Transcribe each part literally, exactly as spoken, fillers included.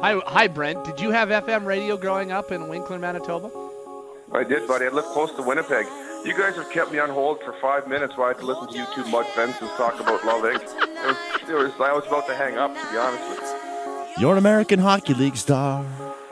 Hi, hi, Brent. Did you have F M radio growing up in Winkler, Manitoba? I did, buddy. I lived close to Winnipeg. You guys have kept me on hold for five minutes while I had to listen to you two mud fences talk about Love Incorporated. It was, it was, I was about to hang up, to be honest with you. You're an American Hockey League star.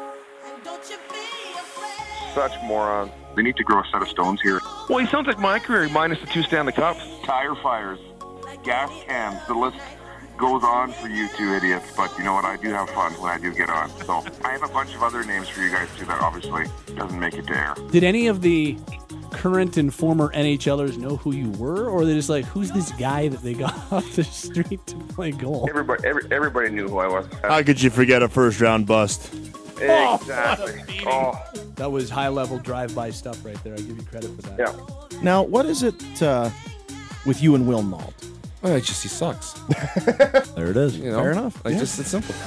Such morons. They need to grow a set of stones here. Well, he sounds like my career, minus the two Stanley Cups. Tire fires, gas cans, the list goes on for you two idiots, but you know what? I do have fun when I do get on. So I have a bunch of other names for you guys too that obviously doesn't make it to air. Did any of the current and former NHLers know who you were, or they're just like, who's this guy that they got off the street to play goal? Everybody, every, everybody knew who I was. How could you forget a first round bust? Exactly. Oh, That was high-level drive-by stuff right there. I give you credit for that. yeah. Now, what is it uh, with you and Will Nault? Well, it's just he sucks. There it is. You know? Fair enough. Like, Yeah. just it's simple.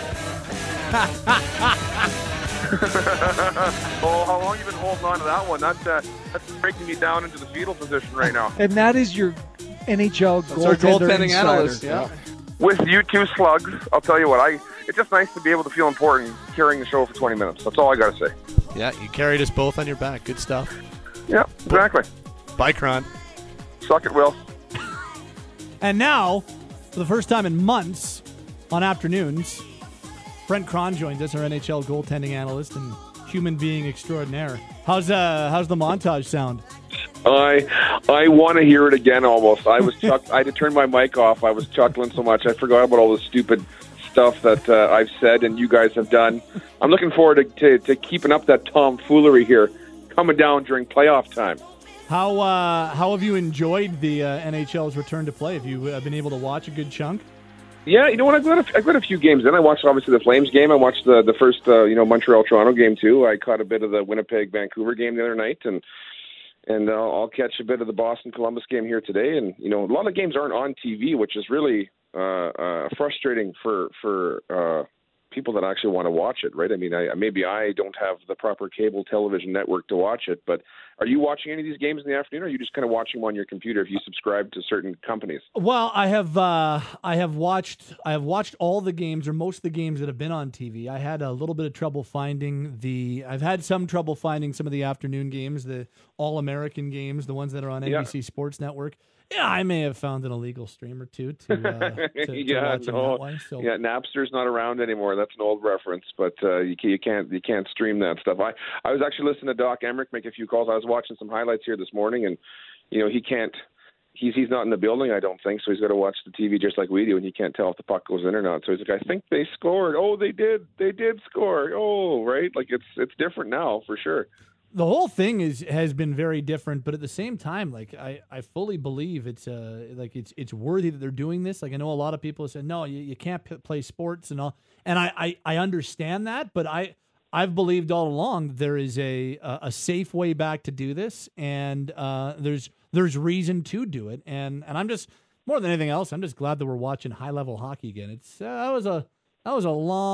Oh, how long you been holding on to that one? That's uh, that's breaking me down into the fetal position right now. And that is your N H L That's our goaltender goaltending insider. analyst. Yeah. With you two slugs, I'll tell you what. I it's just nice to be able to feel important carrying the show for twenty minutes. That's all I got to say. Yeah, you carried us both on your back. Good stuff. Yeah, exactly. Bye, Kron. Suck it, Will. And now, for the first time in months, on afternoons, Brent Cron joins us, our N H L goaltending analyst and human being extraordinaire. How's uh how's the montage sound? I I want to hear it again. Almost. I was chuck- I had to turn my mic off. I was chuckling so much I forgot about all the stupid stuff that uh, I've said and you guys have done. I'm looking forward to, to, to keeping up that tomfoolery here, coming down during playoff time. How uh how have you enjoyed the uh, N H L's return to play? Have you uh, been able to watch a good chunk? Yeah, you know what? I've got a, I've got a few games in. I watched obviously the Flames game. I watched the the first uh, you know Montreal Toronto game too. I caught a bit of the Winnipeg Vancouver game the other night, and and uh, I'll catch a bit of the Boston Columbus game here today. And you know, a lot of games aren't on T V, which is really uh, uh, frustrating for for uh, people that actually want to watch it. Right? I mean, I, maybe I don't have the proper cable television network to watch it, but are you watching any of these games in the afternoon, or are you just kind of watching them on your computer if you subscribe to certain companies? Well, I have uh, I have watched I have watched all the games or most of the games that have been on T V. I had a little bit of trouble finding the I've had some trouble finding some of the afternoon games, the All-American games, the ones that are on Yeah. N B C Sports Network. Yeah, I may have found an illegal stream or two to, uh, to, to yeah, watch them no. that way. So Yeah, Napster's not around anymore. That's an old reference, but uh, you, can, you can't you can't stream that stuff. I, I was actually listening to Doc Emmerich make a few calls. I was watching some highlights here this morning, and you know he can't. He's he's not in the building, I don't think, so he's got to watch the T V just like we do, and he can't tell if the puck goes in or not. So he's like, I think they scored. Oh, they did. They did score. Oh, right. Like it's it's different now for sure. the whole thing is has been very different, but at the same time, like I, I fully believe it's uh like it's it's worthy that they're doing this. Like I know a lot of people have said no, you, you can't p- play sports and all, and I, I I understand that, but I I've believed all along there is a a, a safe way back to do this, and uh there's there's reason to do it, and and I'm just more than anything else, I'm just glad that we're watching high level hockey again. It's uh, that was a that was a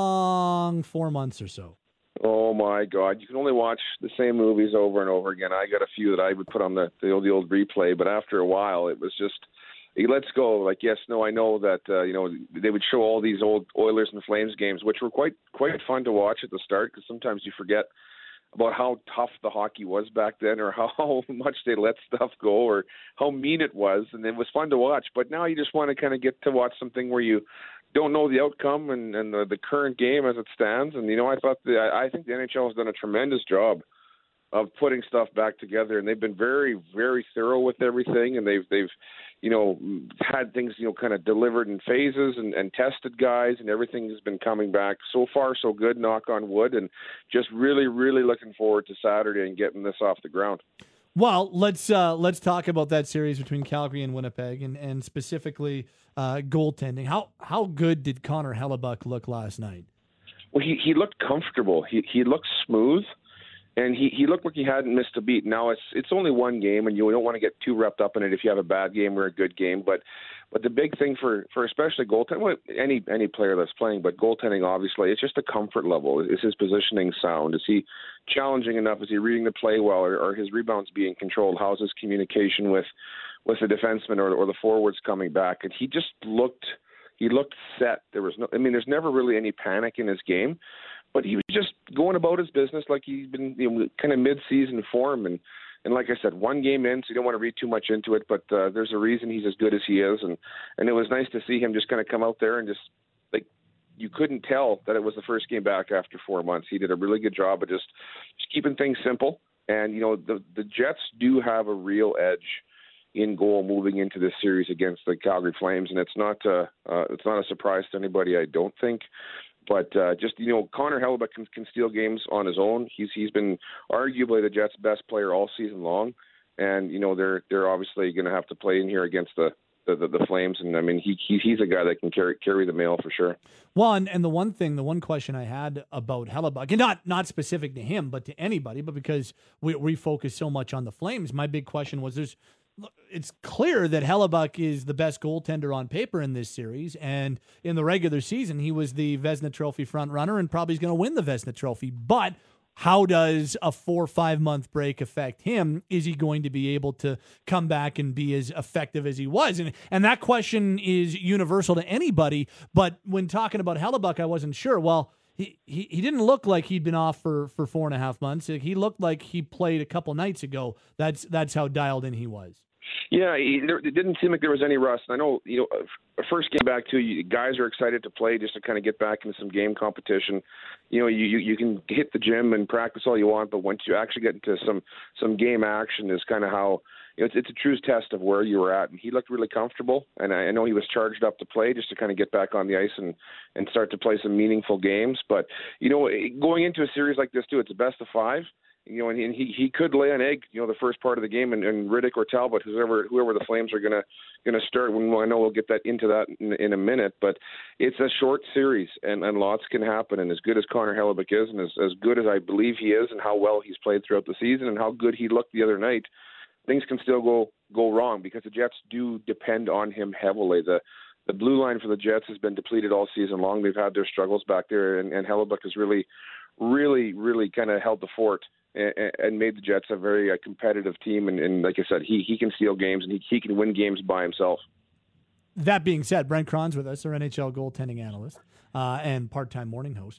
long four months or so. Oh my God! You can only watch the same movies over and over again. I got a few that I would put on the the old, the old replay, but after a while, it was just hey, let's go. Like yes, no, I know that uh, you know they would show all these old Oilers and Flames games, which were quite quite fun to watch at the start because sometimes you forget about how tough the hockey was back then, or how much they let stuff go, or how mean it was, and it was fun to watch. But now you just want to kind of get to watch something where you don't know the outcome and, and the, the current game as it stands. And, you know, I thought the, I, I think the N H L has done a tremendous job of putting stuff back together, and they've been very, very thorough with everything. And they've, they've, you know, had things, you know, kind of delivered in phases and, and tested guys, and everything has been coming back so far, so good, knock on wood, and just really, really looking forward to Saturday and getting this off the ground. Well, let's uh, let's talk about that series between Calgary and Winnipeg, and and specifically uh, goaltending. How how good did Connor Hellebuck look last night? Well, he he looked comfortable. He he looked smooth, and he, he looked like he hadn't missed a beat. Now it's it's only one game, and you don't want to get too wrapped up in it if you have a bad game or a good game. But but the big thing for, for especially goaltending, well, any any player that's playing, but goaltending obviously, it's just a comfort level. Is his positioning sound? Is he challenging enough? Is he reading the play well? Or are his rebounds being controlled? How's his communication with with the defenseman or or the forwards coming back? And he just looked He looked set. There was no, I mean, there's never really any panic in his game, but he was just going about his business like he's been, you know, kind of mid-season form. And, and like I said, one game in, so you don't want to read too much into it, but uh, there's a reason he's as good as he is. And, and it was nice to see him just kind of come out there and just, like, you couldn't tell that it was the first game back after four months. He did a really good job of just, just keeping things simple. And, you know, the, the Jets do have a real edge in goal moving into this series against the Calgary Flames. And it's not uh, uh, it's not a surprise to anybody, I don't think. But uh, just, you know, Connor Hellebuyck can, can steal games on his own. He's He's been arguably the Jets' best player all season long. And, you know, they're they're obviously going to have to play in here against the The, the, the Flames, and I mean he, he he's a guy that can carry carry the mail for sure. Well, and, and the one thing, the one question I had about Hellebuyck, and not not specific to him, but to anybody, but because we we focus so much on the Flames, my big question was: there's, it's clear that Hellebuyck is the best goaltender on paper in this series, and in the regular season he was the Vezina Trophy front runner, and probably is going to win the Vezina Trophy, but how does a four or five month break affect him? Is he going to be able to come back and be as effective as he was? And and that question is universal to anybody. But when talking about Hellebuyck, I wasn't sure. Well, he, he, he didn't look like he'd been off for, for four and a half months. He looked like he played a couple nights ago. That's that's how dialed in he was. Yeah, he, there, it didn't seem like there was any rust. I know, you know, first game back too, you, guys are excited to play just to kind of get back into some game competition. You know, you, you you can hit the gym and practice all you want, but once you actually get into some some game action is kind of how, you know, it's, it's a true test of where you were at. And he looked really comfortable, and I, I know he was charged up to play just to kind of get back on the ice and and start to play some meaningful games. But you know, going into a series like this too, it's a best of five. You know, and he he could lay an egg, you know, the first part of the game, and, and Riddick or Talbot, whoever whoever the Flames are gonna gonna start. When I know we'll get that into that in, in a minute, but it's a short series, and, and lots can happen. And as good as Connor Hellebuyck is, and as as good as I believe he is, and how well he's played throughout the season, and how good he looked the other night, things can still go go wrong because the Jets do depend on him heavily. The the blue line for the Jets has been depleted all season long. They've had their struggles back there, and, and Hellebuyck has really, really, really kind of held the fort and made the Jets a very uh, competitive team. And, and like I said, he he can steal games, and he, he can win games by himself. That being said, Brent Cron's with us, our N H L goaltending analyst uh, and part-time morning host.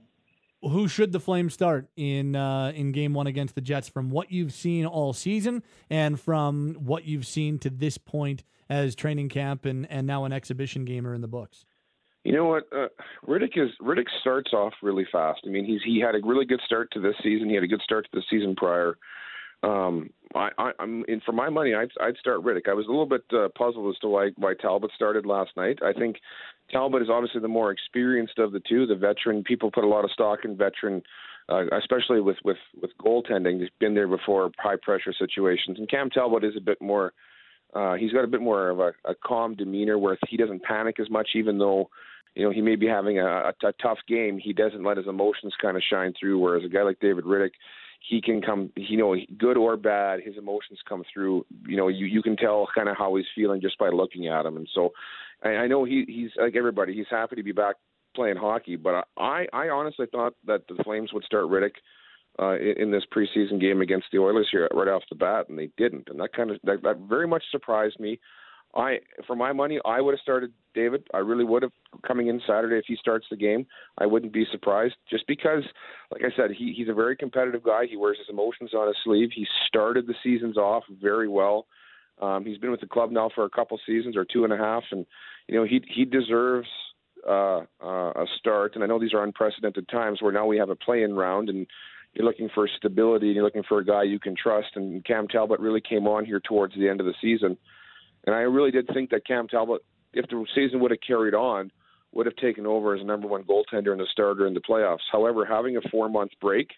Who should the Flames start in uh, in game one against the Jets from what you've seen all season and from what you've seen to this point as training camp and, and now an exhibition game are in the books? You know what, uh, Riddick is Riddick starts off really fast. I mean, he's he had a really good start to this season. He had a good start to the season prior. Um, I, I, I'm in for my money. I'd I'd start Riddick. I was a little bit uh, puzzled as to why why Talbot started last night. I think Talbot is obviously the more experienced of the two, the veteran. People put a lot of stock in veteran, uh, especially with with with goaltending. He's been there before, high pressure situations. And Cam Talbot is a bit more. Uh, he's got a bit more of a, a calm demeanor where he doesn't panic as much, even though, you know, he may be having a, a, a tough game. He doesn't let his emotions kind of shine through, whereas a guy like David Riddick, he can come, you know, good or bad, his emotions come through. You know, you, you can tell kind of how he's feeling just by looking at him. And so I, I know he, he's like everybody, he's happy to be back playing hockey, but I, I honestly thought that the Flames would start Riddick Uh, in this preseason game against the Oilers here right off the bat, and they didn't, and that kind of that, that very much surprised me. I, for my money, I would have started David. I really would have coming in Saturday if he starts the game. I wouldn't be surprised, just because, like I said, he, he's a very competitive guy. He wears his emotions on his sleeve. He started the seasons off very well. Um, he's been with the club now for a couple seasons or two and a half, and you know he he deserves uh, uh, a start. And I know these are unprecedented times where now we have a play-in round and you're looking for stability, and you're looking for a guy you can trust. And Cam Talbot really came on here towards the end of the season. And I really did think that Cam Talbot, if the season would have carried on, would have taken over as a number one goaltender and a starter in the playoffs. However, having a four-month break,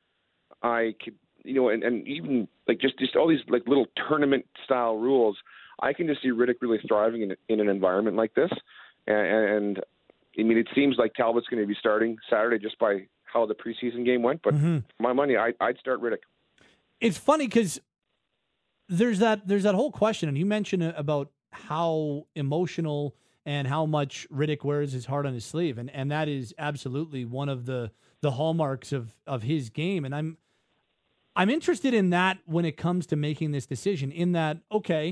I could, you know, and, and even like just, just all these like little tournament-style rules, I can just see Riddick really thriving in, in an environment like this. And, and I mean, it seems like Talbot's going to be starting Saturday just by how the preseason game went, but mm-hmm. for my money, I, I'd start Riddick. It's funny because there's that there's that whole question, and you mentioned about how emotional and how much Riddick wears his heart on his sleeve, and, and that is absolutely one of the the hallmarks of, of his game. And I'm I'm interested in that when it comes to making this decision. In that, okay,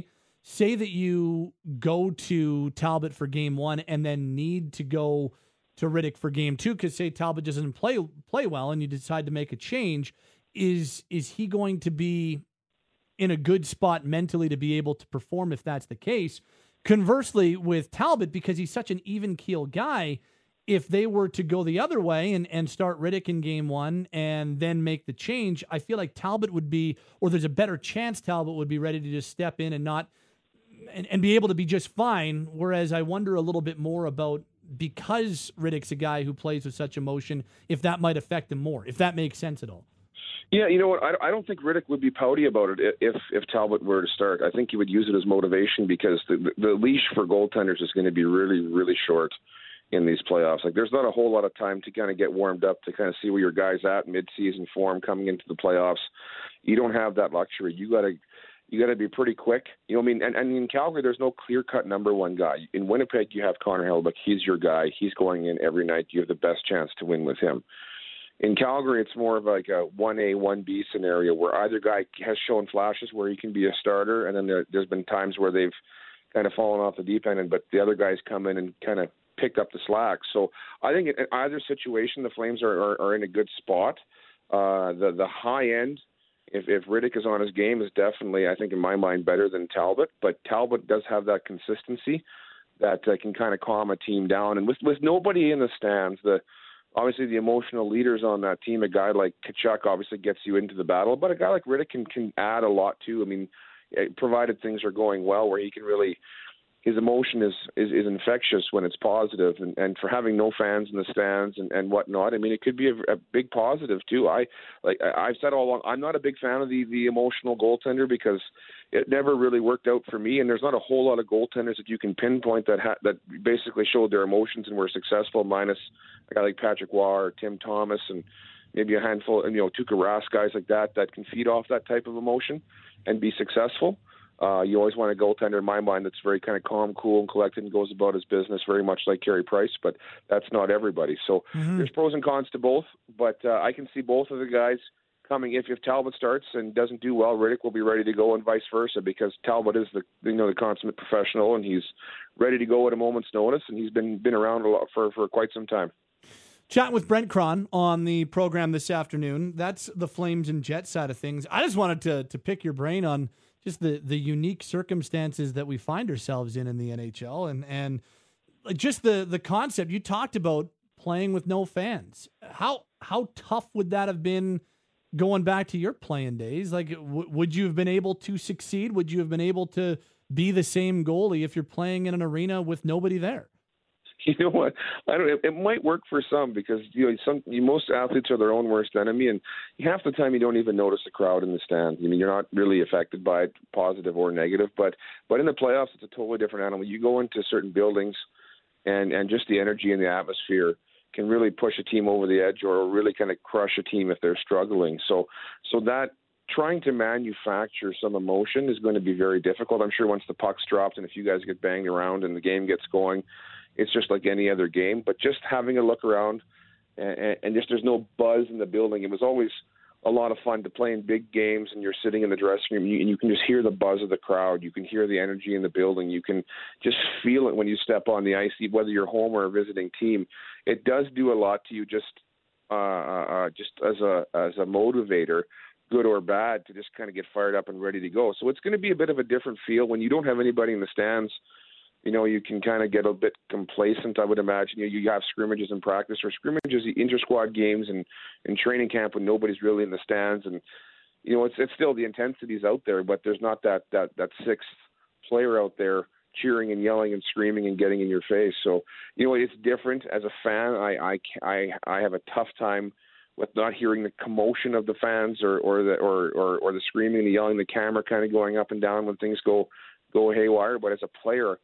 say that you go to Talbot for game one and then need to go to Rittich for game two because say Talbot doesn't play play well and you decide to make a change, is is he going to be in a good spot mentally to be able to perform if that's the case? Conversely, with Talbot, because he's such an even keel guy, if they were to go the other way and, and start Rittich in game one and then make the change, I feel like Talbot would be, or there's a better chance Talbot would be ready to just step in and not and, and be able to be just fine. Whereas I wonder a little bit more about, because Rittich's a guy who plays with such emotion, if that might affect him more, if that makes sense at all. Yeah, you know what? I, I don't think Rittich would be pouty about it if if Talbot were to start. I think he would use it as motivation because the the leash for goaltenders is going to be really, really short in these playoffs. Like, there's not a whole lot of time to kind of get warmed up, to kind of see where your guy's at mid-season form coming into the playoffs. You don't have that luxury. You got to you got to be pretty quick. You know what I mean? And, and in Calgary, there's no clear-cut number one guy. In Winnipeg, you have Connor Hellebuyck. He's your guy. He's going in every night. You have the best chance to win with him. In Calgary, it's more of like a one A, one B scenario where either guy has shown flashes where he can be a starter, and then there, there's been times where they've kind of fallen off the deep end, and, but the other guys come in and kind of pick up the slack. So I think in either situation, the Flames are, are, are in a good spot. Uh, the the high end, if, if Rittich is on his game, is definitely, I think, in my mind, better than Talbot. But Talbot does have that consistency that uh, can kind of calm a team down. And with, with nobody in the stands, the obviously the emotional leaders on that team, a guy like Tkachuk obviously gets you into the battle, but a guy like Rittich can, can add a lot too. I mean, provided things are going well, where he can really, his emotion is, is, is infectious when it's positive, and, and for having no fans in the stands and, and whatnot, I mean, it could be a, a big positive too. I like I've said all along, I'm not a big fan of the, the emotional goaltender because it never really worked out for me, and there's not a whole lot of goaltenders that you can pinpoint that ha- that basically showed their emotions and were successful, minus a guy like Patrick Waugh or Tim Thomas and maybe a handful, and you know, Tuukka Rask, guys like that that can feed off that type of emotion and be successful. Uh, you always want a goaltender, in my mind, that's very kind of calm, cool, and collected and goes about his business, very much like Carey Price, but that's not everybody. So mm-hmm. there's pros and cons to both, but uh, I can see both of the guys coming. If if Talbot starts and doesn't do well, Rittich will be ready to go, and vice versa, because Talbot is the you know the consummate professional, and he's ready to go at a moment's notice, and he's been been around a lot for, for quite some time. Chatting with Brent Cron on the program this afternoon. That's the Flames and Jets side of things. I just wanted to to pick your brain on just the, the unique circumstances that we find ourselves in in the N H L, and and just the the concept you talked about, playing with no fans. How how tough would that have been going back to your playing days? Like, w- would you have been able to succeed? Would you have been able to be the same goalie if you're playing in an arena with nobody there? You know what? I don't. It, it might work for some because you know some you, most athletes are their own worst enemy, and half the time you don't even notice the crowd in the stands. I mean, you're not really affected by it, positive or negative. But but in the playoffs, it's a totally different animal. You go into certain buildings, and and just the energy and the atmosphere can really push a team over the edge, or really kind of crush a team if they're struggling. So so that trying to manufacture some emotion is going to be very difficult. I'm sure once the puck's dropped and if you guys get banged around and the game gets going, it's just like any other game. But just having a look around and, and just there's no buzz in the building. It was always a lot of fun to play in big games, and you're sitting in the dressing room and you can just hear the buzz of the crowd. You can hear the energy in the building. You can just feel it when you step on the ice, whether you're home or a visiting team. It does do a lot to you just uh, uh, just as a as a motivator, good or bad, to just kind of get fired up and ready to go. So it's going to be a bit of a different feel when you don't have anybody in the stands. You know, you can kind of get a bit complacent, I would imagine. You, you have scrimmages in practice or scrimmages, inter-squad games and, and training camp when nobody's really in the stands. And, you know, it's it's still the intensity's out there, but there's not that, that, that sixth player out there cheering and yelling and screaming and getting in your face. So, you know, it's different. As a fan, I I, I, I have a tough time with not hearing the commotion of the fans or, or, the, or, or, or the screaming, the yelling, the camera kind of going up and down when things go go haywire. But as a player,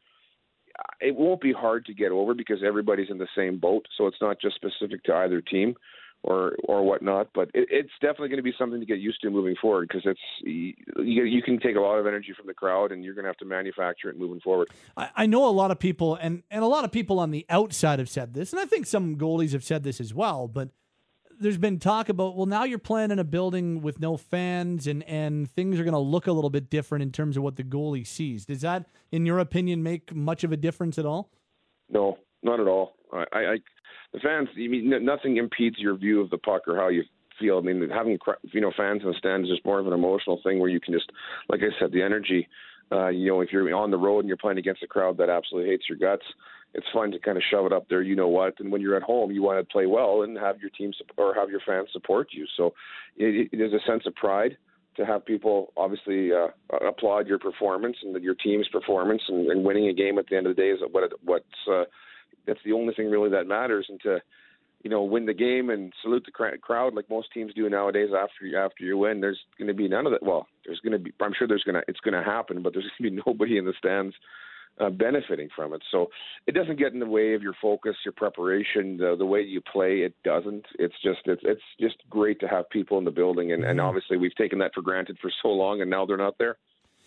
it won't be hard to get over because everybody's in the same boat. So it's not just specific to either team or or whatnot. But it, it's definitely going to be something to get used to moving forward because it's you, you can take a lot of energy from the crowd and you're going to have to manufacture it moving forward. I, I know a lot of people, and, and a lot of people on the outside have said this, and I think some goalies have said this as well, but there's been talk about, well, now you're playing in a building with no fans, and, and things are going to look a little bit different in terms of what the goalie sees. Does that, in your opinion, make much of a difference at all? No, not at all. I, I the fans. I mean, nothing impedes your view of the puck or how you feel. I mean, having you know fans in the stands is just more of an emotional thing where you can just, like I said, the energy. Uh, you know, if you're on the road and you're playing against a crowd that absolutely hates your guts, it's fun to kind of shove it up there, you know what. And when you're at home, you want to play well and have your team or have your fans support you. So it, it is a sense of pride to have people obviously uh, applaud your performance and your team's performance, and, and winning a game at the end of the day is what what's uh, that's the only thing really that matters. And to you know win the game and salute the crowd like most teams do nowadays after after you win, there's going to be none of that. Well, there's going to be. I'm sure there's going to it's going to happen, but there's going to be nobody in the stands Uh, benefiting from it. So it doesn't get in the way of your focus, your preparation, the, the way you play. It doesn't. It's just it's it's just great to have people in the building, and, and obviously we've taken that for granted for so long, and now they're not there.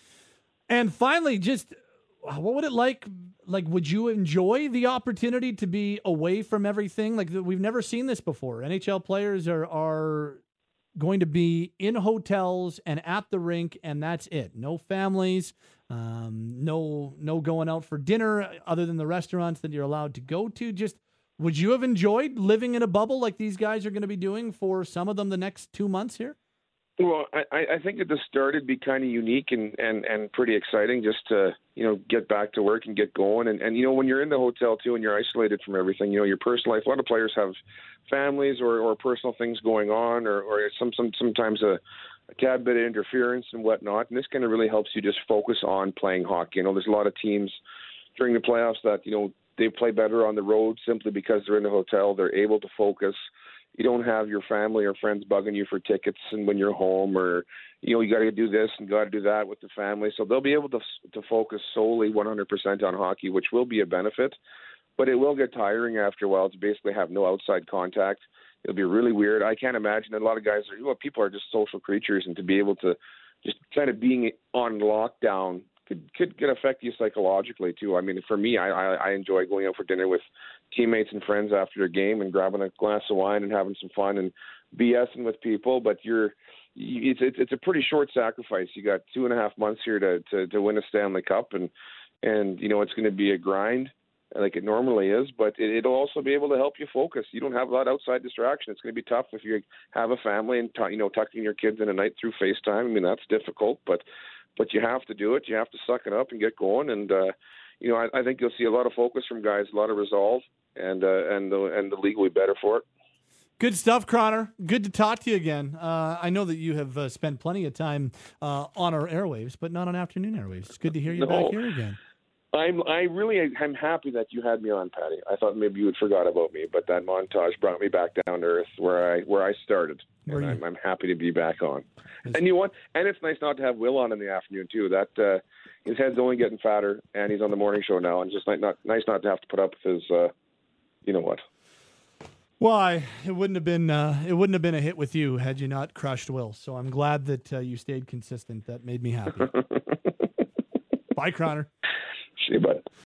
And finally, just what would it like? Like, would you enjoy the opportunity to be away from everything? Like, we've never seen this before. N H L players are are going to be in hotels and at the rink, and that's it. No families. Um, no, no going out for dinner other than the restaurants that you're allowed to go to. Just, would you have enjoyed living in a bubble like these guys are going to be doing for some of them the next two months here? Well, I, I think at the start it'd be kind of unique and, and, and pretty exciting just to, you know, get back to work and get going. And, and, you know, when you're in the hotel too and you're isolated from everything, you know, your personal life, a lot of players have families or, or personal things going on, or, or some, some sometimes a, a tad bit of interference and whatnot. And this kind of really helps you just focus on playing hockey. You know, there's a lot of teams during the playoffs that, you know, they play better on the road simply because they're in the hotel. They're able to focus. You don't have your family or friends bugging you for tickets and when you're home, or, you know, you got to do this and got to do that with the family. So they'll be able to to focus solely one hundred percent on hockey, which will be a benefit. But it will get tiring after a while to basically have no outside contact. It'll be really weird. I can't imagine. A lot of guys are, you know, people are just social creatures, and to be able to just kind of being on lockdown could could, could affect you psychologically too. I mean, for me, I, I, I enjoy going out for dinner with teammates and friends after a game and grabbing a glass of wine and having some fun and BSing with people. But you're, it's it's, it's a pretty short sacrifice. You got two and a half months here to, to, to win a Stanley Cup, and and you know it's going to be a grind like it normally is, but it, it'll also be able to help you focus. You don't have a lot of outside distraction. It's going to be tough if you have a family and t- you know tucking your kids in at night through FaceTime. I mean, that's difficult, but but you have to do it. You have to suck it up and get going. And uh, you know, I, I think you'll see a lot of focus from guys, a lot of resolve, and uh, and the and the league will be better for it. Good stuff, Connor. Good to talk to you again. Uh, I know that you have uh, spent plenty of time uh, on our airwaves, but not on afternoon airwaves. It's good to hear you No. back here again. I'm I really I'm happy that you had me on, Patty. I thought maybe you had forgot about me, but that montage brought me back down to earth where I where I started, Where and you- I'm, I'm happy to be back on. Is- And you want, and it's nice not to have Will on in the afternoon too. That uh, his head's only getting fatter, and he's on the morning show now, and just not, not nice not to have to put up with his, uh, you know what. Well, I, it wouldn't have been uh, it wouldn't have been a hit with you had you not crushed Will. So I'm glad that uh, you stayed consistent. That made me happy. Bye, Connor. See you, bud.